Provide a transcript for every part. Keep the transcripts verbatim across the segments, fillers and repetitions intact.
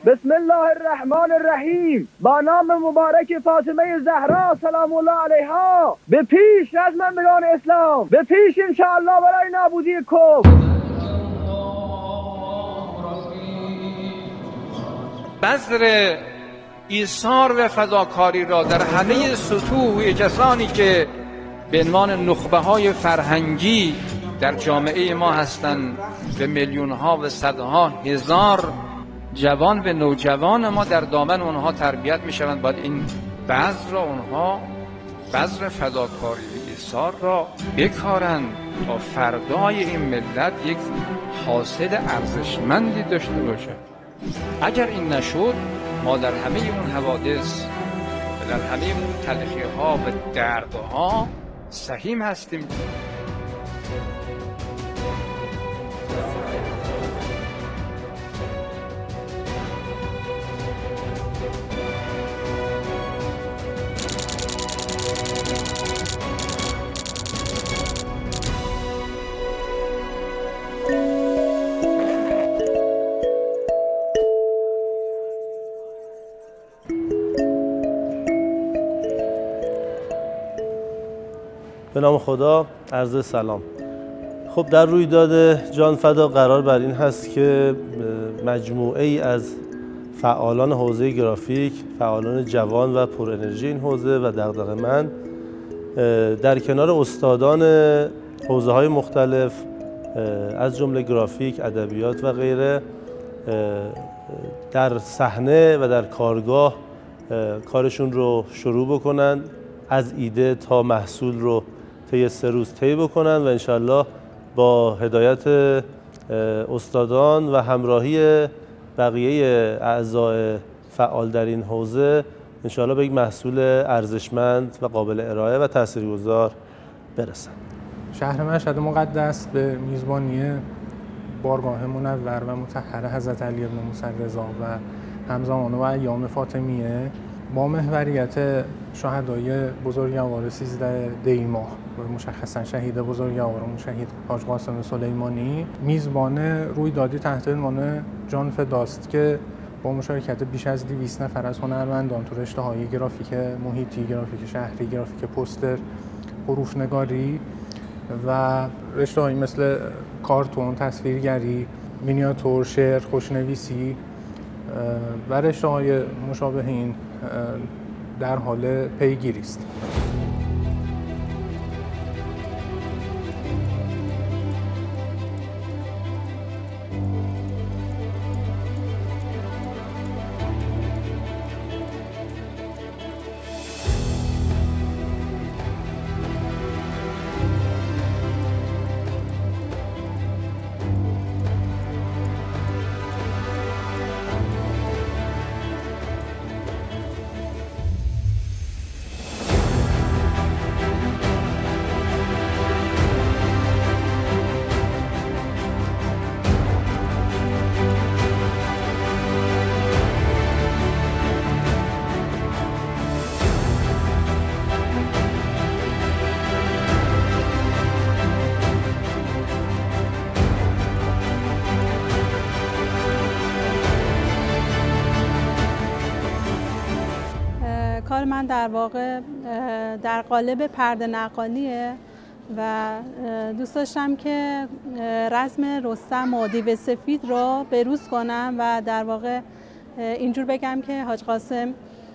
بسم الله الرحمن الرحیم. با نام مبارک فاطمه زهرا سلام الله علیها به پیش رزمندگان اسلام، به پیش انشاءالله برای نابودی کفر. بذر ایثار و فداکاری را در همه سطوح کسانی که به عنوان نخبه های فرهنگی در جامعه ما هستند، به میلیون ها و صدها هزار جوان و نوجوان ما در دامن اونها تربیت می شوند. باید این بذر را اونها بذر فداکاری و ایثار را بکارند تا فردای این ملت یک حاصل ارزشمندی داشته باشد. اگر این نشد، ما در همه اون حوادث و در همه اون تلخی ها و دردها سهیم هستیم. به نام خدا، عرض سلام. خب در رویداد جان فدا قرار بر این هست که مجموعه ای از فعالان حوزه گرافیک، فعالان جوان و پر انرژی این حوزه و دغدغه‌مند در کنار استادان حوزه های مختلف از جمله گرافیک، ادبیات و غیره در صحنه و در کارگاه کارشون رو شروع بکنن، از ایده تا محصول رو طی سه روز طی بکنن و انشالله با هدایت استادان و همراهی بقیه اعضای فعال در این حوزه انشالله به یک محصول ارزشمند و قابل ارائه و تاثیرگذار برسن. شهر مشهد مقدس به میزبانی بارگاه منور و مطهر حضرت علی بن موسی رضا و همزمان و ایام فاطمیه با محوریت شهدای بزرگوار سیزده دی ماه و مشخصا شهید بزرگوارمون شهید حاج قاسم سلیمانی میزبان رویدادی تحت عنوان جان فداست که با مشارکت بیش از دویست نفر از هنرمندان تو رشته‌های گرافیک محیطی، گرافیک شهری، گرافیک پوستر، حروف‌نگاری و رشته‌هایی مثل کارتون، تصویرگری، مینیاتور، شعر، خوشنویسی و رشته‌های مشابه این در حال پیگیری است. کار من در واقع در قالب پرده نقالیه و دوست داشتم که رسم رستم و دیو سفید رو بروز کنم و در واقع اینجور بگم که حاج قاسم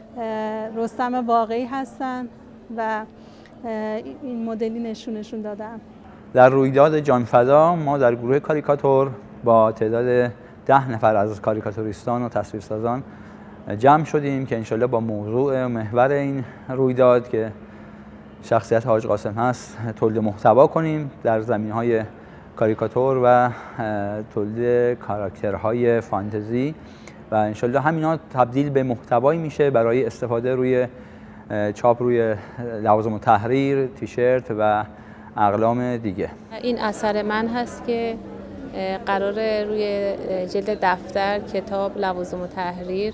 رستم واقعی هستن و این مدلی نشونشون دادم. در رویداد جان فدا ما در گروه کاریکاتور با تعداد ده نفر از کاریکاتوریستان و تصویرسازان جمع شدیم که انشالله با موضوع محور این رویداد که شخصیت حاج قاسم هست تولید محتوا کنیم در زمینه‌های کاریکاتور و تولید کاراکترهای فانتزی و انشالله همینا تبدیل به محتوایی میشه برای استفاده روی چاپ روی لوازم تحریر، تیشرت و اقلام دیگه. این اثر من هست که قرار روی جلد دفتر، کتاب، لوازم تحریر،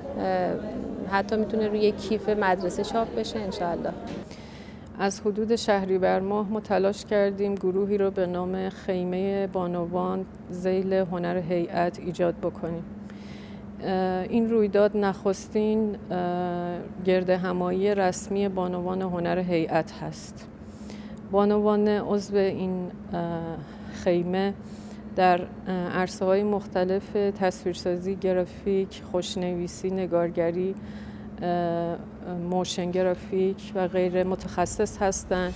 حتی میتونه روی کیف مدرسه چاپ بشه انشاءالله. از حدود شهریور ماه ما تلاش کردیم گروهی رو به نام خیمه بانوان ذیل هنر هیئت ایجاد بکنیم. این رویداد نخستین گرد همایی رسمی بانوان هنر هیئت هست. بانوان عضو این خیمه در عرصه‌های مختلف تصویرسازی، گرافیک، خوشنویسی، نگارگری، موشن گرافیک و غیره متخصص هستند.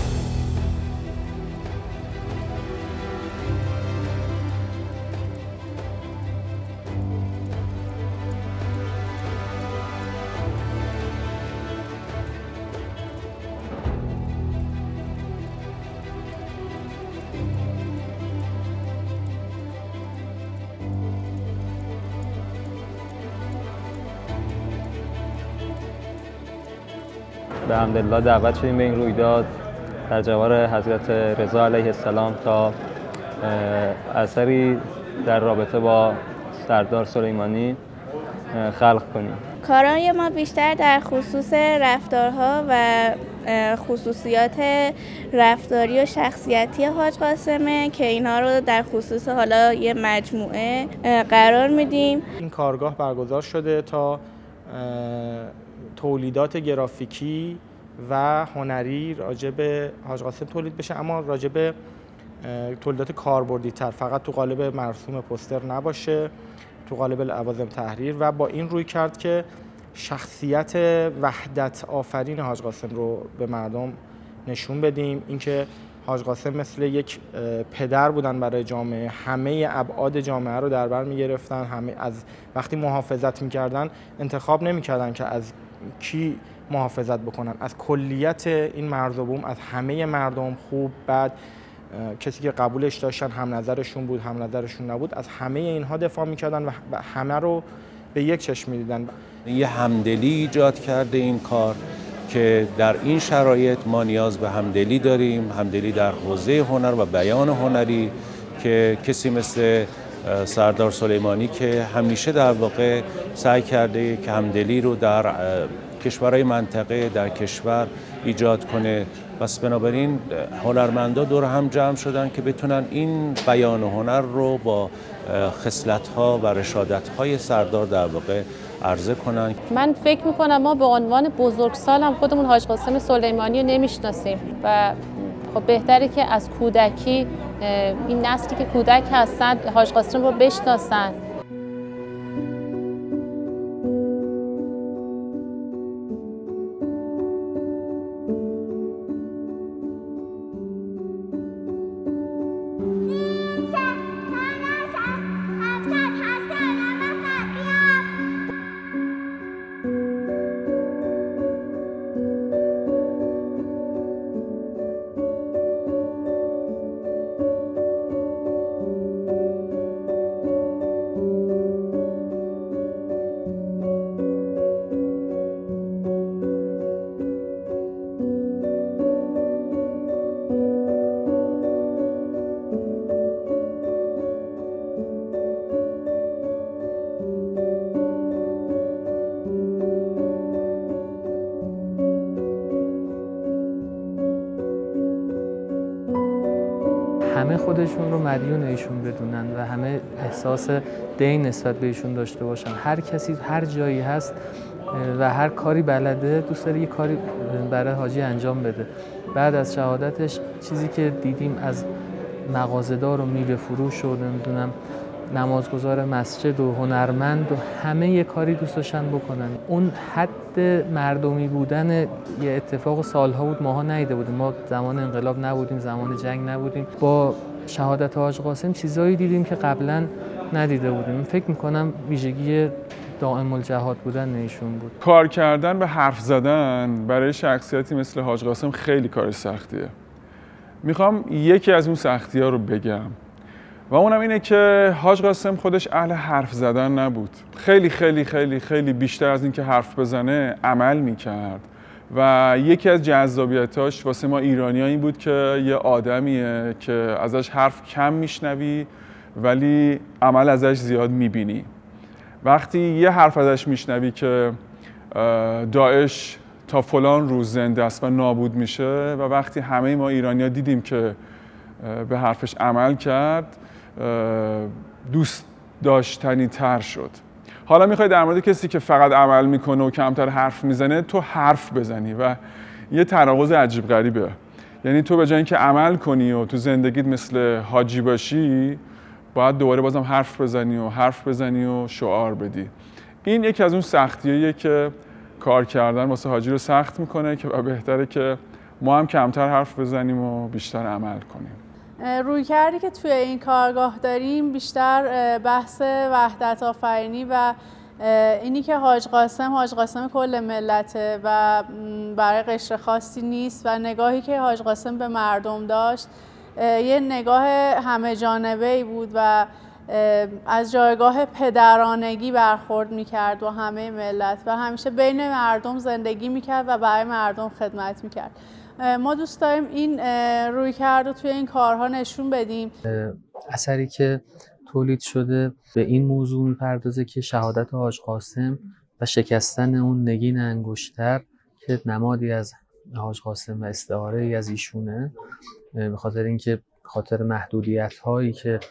به حمدالله دعوت شدیم به این رویداد در جوار حضرت رضا علیه السلام تا اثری در رابطه با سردار سلیمانی خلق کنیم. کارهای ما بیشتر در خصوص رفتارها و خصوصیات رفتاری و شخصیتی حاج قاسمه که اینها رو در خصوص حالا یه مجموعه قرار میدیم. این کارگاه برگزار شده تا تولیدات گرافیکی و هنری راجع به حاج قاسم تولید بشه، اما راجع به تولیدات کاربردی تر، فقط تو قالب مرسوم پوستر نباشه، تو قالب لوازم تحریر، و با این روی کرد که شخصیت وحدت آفرین حاج قاسم رو به مردم نشون بدیم. اینکه حاج قاسم مثل یک پدر بودن برای جامعه، همه ابعاد جامعه رو در بر می‌گرفتن، همه از وقتی محافظت می‌کردن انتخاب نمی‌کردن که از کی محافظت بکنن، از کلیت این مرز و بوم، از همه مردم، خوب بد، کسی که قبولش داشتن، هم نظرشون بود هم نظرشون نبود، از همه اینها دفاع می‌کردن و همه رو به یک چشم می‌دیدن. یه همدلی ایجاد کرده این کار که در این شرایط ما نیاز به همدلی داریم، همدلی در حوزه هنر و بیان هنری، که کسی مثل سردار سلیمانی که همیشه در واقع سعی کرده که همدلی رو در کشورهای منطقه، در کشور ایجاد کنه. پس بنابراین هنرمندا دور هم جمع شدن که بتونن این بیان هنر رو با خصلت‌ها و رشادت‌های سردار در واقع عرضه کنن. من فکر میکنم ما به عنوان بزرگسال هم خودمون حاج قاسم سلیمانی رو نمیشناسیم و خب بهتره که از کودکی این نسلی که کودک هستن حاج قاسم رو بشناسن. همه خودشون رو مدیون ایشون بدونن و همه احساس دین نسبت به ایشون داشته باشن. هر کسی هر جایی هست و هر کاری بلده دوست داره یه کاری برای حاجی انجام بده. بعد از شهادتش چیزی که دیدیم از مغازه‌دار و میوه فروش و نمیدونم نمازگزار مسجد و هنرمند و همه یه کاری دوست داشتن بکنن. اون حد مردمی بودن یه اتفاق سالها بود ماها ندیده بودیم. ما زمان انقلاب نبودیم، زمان جنگ نبودیم. با شهادت حاج قاسم چیزایی دیدیم که قبلا ندیده بودیم. فکر میکنم ویژگی دائم الجهاد بودن ایشون بود. کار کردن به حرف زدن برای شخصیتی مثل حاج قاسم خیلی کار سختیه. میخوام یکی از اون سختی‌ها رو بگم و اونم اینه که حاج قاسم خودش اهل حرف زدن نبود. خیلی خیلی خیلی خیلی بیشتر از این که حرف بزنه عمل میکرد و یکی از جذابیتاش واسه ما ایرانی‌ها این بود که یه آدمیه که ازش حرف کم میشنوی ولی عمل ازش زیاد میبینی. وقتی یه حرف ازش میشنوی که داعش تا فلان روز زنده است و نابود میشه و وقتی همه ما ایرانی‌ها دیدیم که به حرفش عمل کرد دوست داشتنی تر شد. حالا میخوای در مورد کسی که فقط عمل میکنه و کمتر حرف میزنه تو حرف بزنی و یه تناقض عجیب غریبه. یعنی تو به جای اینکه عمل کنی و تو زندگیت مثل حاجی باشی، باید دوباره بازم حرف بزنی و حرف بزنی و شعار بدی. این یکی از اون سختیاییه که کار کردن واسه حاجی رو سخت میکنه که بهتره که ما هم کمتر حرف بزنیم و بیشتر عمل کنیم. رویکردی که توی این کارگاه داریم بیشتر بحث وحدت آفرینی و اینی که حاج قاسم حاج قاسم کل ملته و برای قشر خاصی نیست و نگاهی که حاج قاسم به مردم داشت یه نگاه همه جانبه‌ای بود و از جایگاه پدرانگی برخورد میکرد و همه ملت و همیشه بین مردم زندگی میکرد و برای مردم خدمت میکرد. ما دوست داریم این رویکرد رو توی این کارها نشون بدیم. اثری که تولید شده به این موضوع میپردازه که شهادت حاج قاسم و شکستن اون نگین انگشتر که نمادی از حاج قاسم و استعاره‌ای از ایشونه، به خاطر اینکه خاطر محدودیت هایی که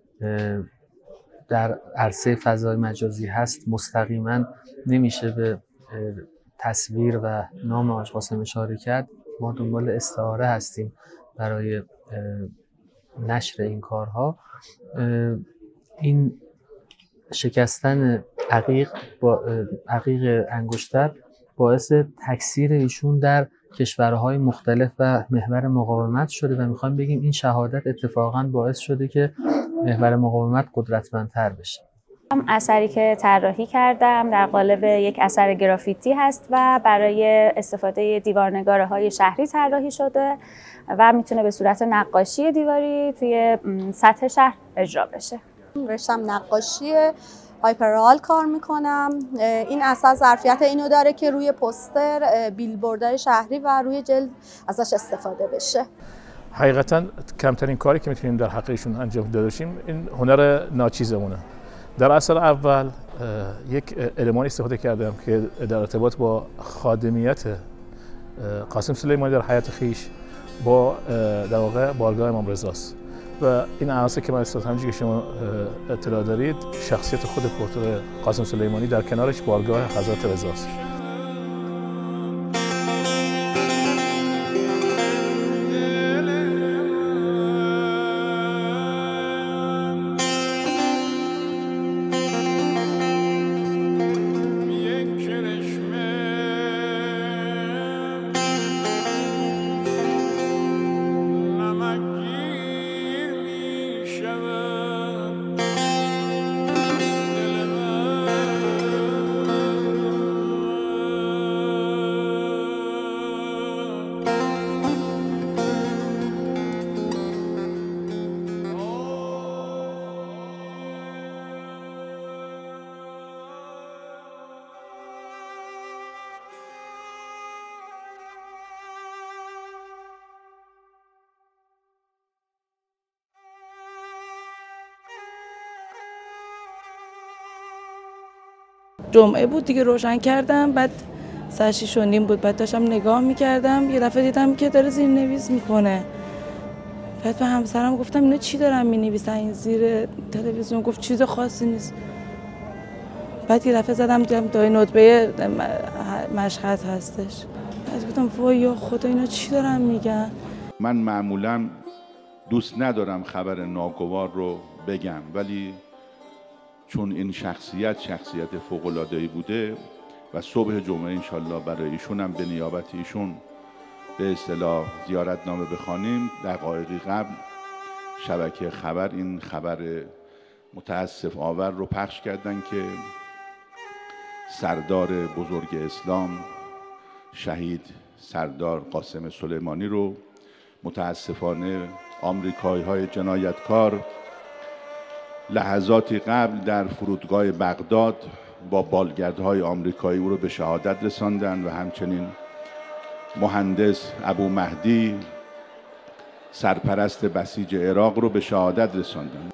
در عرصه فضای مجازی هست مستقیما نمیشه به تصویر و نام حاج قاسم اشاره کرد. ما دنبال استعاره هستیم برای نشر این کارها. این شکستن عقیق با عقیق انگشتر باعث تکثیر ایشون در کشورهای مختلف و محور مقاومت شده و میخوایم بگیم این شهادت اتفاقا باعث شده که محور مقاومت قدرتمندتر بشه. اثری که طراحی کردم در قالب یک اثر گرافیتی هست و برای استفاده دیوارنگاره‌های شهری طراحی شده و میتونه به صورت نقاشی دیواری توی سطح شهر اجرا بشه. رشتم نقاشی هایپرال کار میکنم. این اثر ظرفیت اینو داره که روی پوستر بیلبوردهای شهری و روی جلد ازش استفاده بشه. حقیقتا کمترین کاری که میتونیم در حق ایشون انجام دادیم این هنر ناچیزمونه. در اثر اول یک المان استفاده کردم که در ارتباط با خادمیت قاسم سلیمانی در حیات خیش با در واقع بارگاه امام رضاست و این عناصر که من استفاده همونجوری که شما اطلاع دارید شخصیت خود پورتر قاسم سلیمانی در کنارش بارگاه حضرت رضاست. جمعه بود دیگه روشن کردم، بعد ساعت شیش و نیم بود، بعد داشتم نگاه میکردم یه دفعه دیدم که داره زیر نویس میکنه. بعد به همسرم گفتم اینا چی دارن مینویسن این زیر تلویزیون؟ گفت چیز خاصی نیست. بعد یه دفعه زدم دیدم دای نطبه مشهد هستش. بعد گفتم وای یا خدا اینا چی دارن میگن؟ من معمولا دوست ندارم خبر ناگوار رو بگم، ولی چون این شخصیت شخصیت فوق‌العاده‌ای بوده و صبح جمعه انشالله برای ایشون هم به نیابت ایشون به اصطلاح زیارتنامه بخوانیم، دقایقی قبل شبکه خبر این خبر متاسف آور رو پخش کردن که سردار بزرگ اسلام شهید سردار قاسم سلیمانی رو متاسفانه آمریکایی‌های جنایتکار لحظاتی قبل در فرودگاه بغداد با بالگردهای آمریکایی او رو به شهادت رساندند و همچنین مهندس ابو مهدی سرپرست بسیج عراق رو به شهادت رساندند.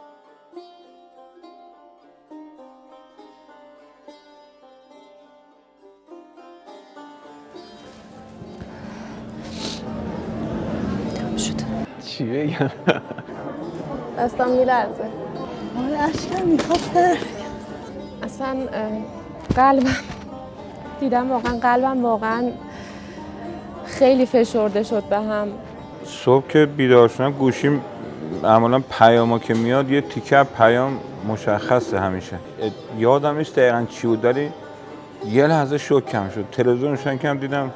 چی بگم؟ دستم میلرزه. آره اشکم میخواست در اصلا قلبم دیدم، واقعا قلبم واقعا خیلی فشرده شد به هم. صبح که بیدار شدم گوشیم معمولا پیاما که میاد یه تیکه پیام مشخصه همیشه. یادم نیست دقیقاً چی بود ولی یه لحظه شوکم شد. تلویزیون روشن کردم دیدم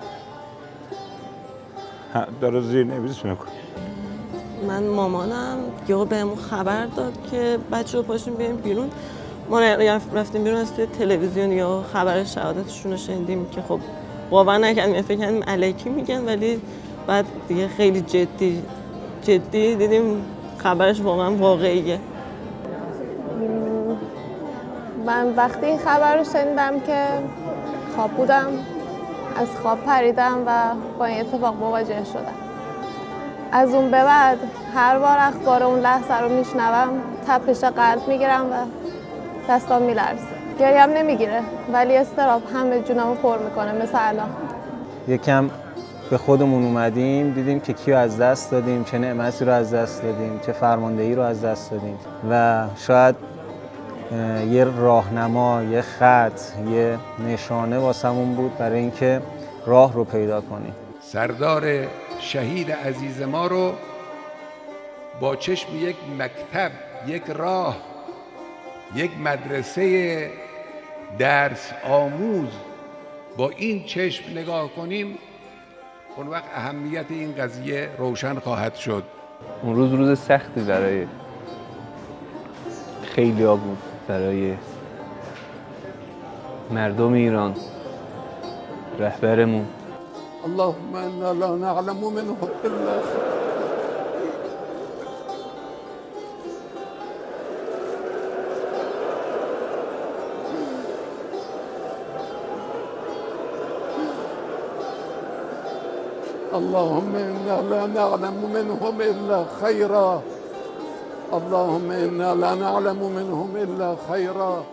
داره زیرنویس میکنه. من مامانم یهو بهمون خبر داد که بچه‌ها پاشیم بریم بیرون. ما رفتیم بیرون، از توی تلویزیون یا خبر شهادتشون رو شنیدیم که خب باور نکردیم، فکر کردیم الکی میگن، ولی بعد دیگه خیلی جدی جدی دیدیم خبرش واقعا واقعیه. من وقتی این خبر رو شنیدم که خواب بودم، از خواب پریدم و با این اتفاق مواجه شدم. از اون به بعد هر بار اخبار اون لحظه رو میشنوم تپش قلب میگیرم و دستام میلرزه. گریم نمیگیره ولی اضطراب همه جونمو پر میکنه مثل الان. یکم به خودمون اومدیم، دیدیم که کیو از دست دادیم، چه نعمتی رو از دست دادیم، چه فرماندهی رو از دست دادیم و شاید یه راهنما، یه خط، یه نشانه واسمون بود برای اینکه راه رو پیدا کنیم. سردار شهید عزیز ما رو با چشم یک مکتب، یک راه، یک مدرسه درس آموز با این چشم نگاه کنیم، اون وقت اهمیت این قضیه روشن خواهد شد. اون روز روز سختی برای خیلی ها بود، برای مردم ایران، رهبرمون. اللهم انا لا نعلم منه الا اللهم انا لا نعلم منهم الا خيرا اللهم انا لا نعلم منهم الا خيرا.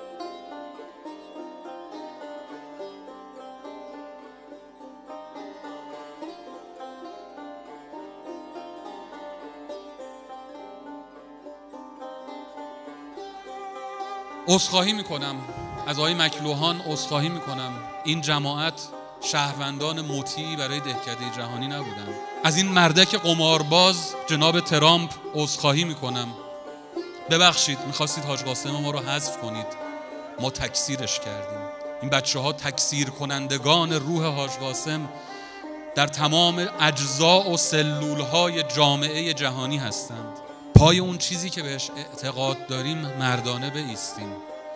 عذرخواهی میکنم از آقای مکلوهان، عذرخواهی میکنم. این جماعت شهروندان مطیعی برای دهکده جهانی نبودن. از این مردک قمارباز جناب ترامپ عذرخواهی میکنم. ببخشید، میخواستید حاج قاسم ما رو حذف کنید، ما تکثیرش کردیم. این بچه ها تکثیر کنندگان روح حاج قاسم در تمام اجزا و سلول های جامعه جهانی هستند. پای اون چیزی که بهش اعتقاد داریم مردانه بایستیم.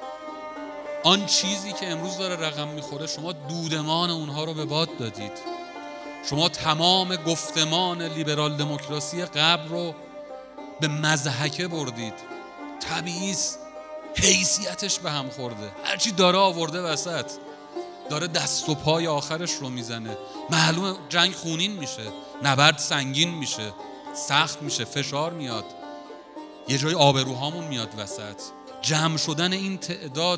آن چیزی که امروز داره رقم میخوره، شما دودمان اونها رو به باد دادید. شما تمام گفتمان لیبرال دموکراسی قبل رو به مضحکه بردید. طبیعی است حیثیتش به هم خورده. هرچی داره آورده وسط، داره دست و پای آخرش رو میزنه. معلومه جنگ خونین میشه، نبرد سنگین میشه، سخت میشه، فشار میاد، یه جای آبروهامون میاد وسط. جمع شدن این تعداد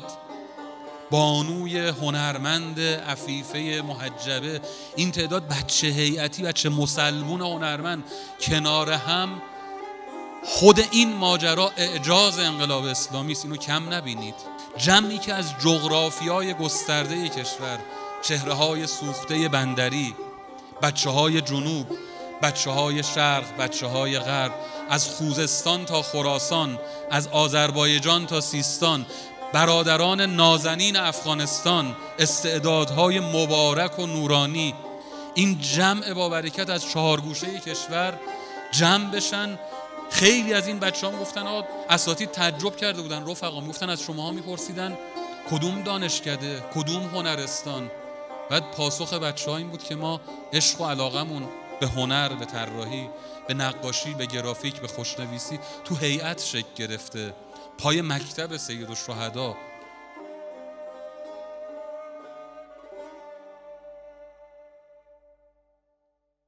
بانوی هنرمند عفیفه محجبه، این تعداد بچه هیئتی، بچه مسلمون هنرمند کنار هم، خود این ماجرا اعجاز انقلاب اسلامی است. اینو کم نبینید. جمعی که از جغرافیای گسترده کشور، چهره‌های سوخته بندری، بچه‌های جنوب، بچه‌های شرق، بچه‌های غرب، از خوزستان تا خراسان، از آذربایجان تا سیستان، برادران نازنین افغانستان، استعدادهای مبارک و نورانی، این جمع با برکت از چهار گوشه کشور جمع بشن. خیلی از این بچه ها میگفتن، اساتید تعجب کرده بودن، رفقا میگفتن از شما ها میپرسیدن کدوم دانشکده، کدوم هنرستان. بعد پاسخ بچه ها این بود که ما عشق و علاقمون به هنر، به طراحی، به نقاشی، به گرافیک، به خوشنویسی تو هیئت شکل گرفته، پای مکتب سید الشهدا.